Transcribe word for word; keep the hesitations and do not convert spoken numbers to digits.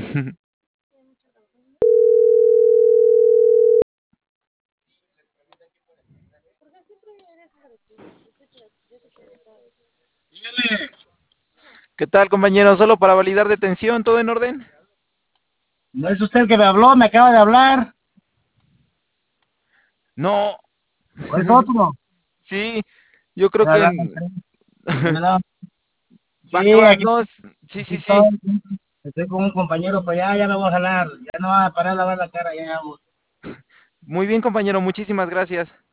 ¿Qué tal, compañero? Solo para validar detención, ¿todo en orden? No es usted el que me habló, me acaba de hablar. No. ¿O es otro? Sí, yo creo Me que... hablaba, en- me hablaba. Va que Sí, va, aquí, no, s- sí, aquí sí, sí. estoy. Estoy con un compañero, pues ya, ya me voy a jalar. Ya no va a parar a lavar la cara, ya. Muy bien, compañero, muchísimas gracias.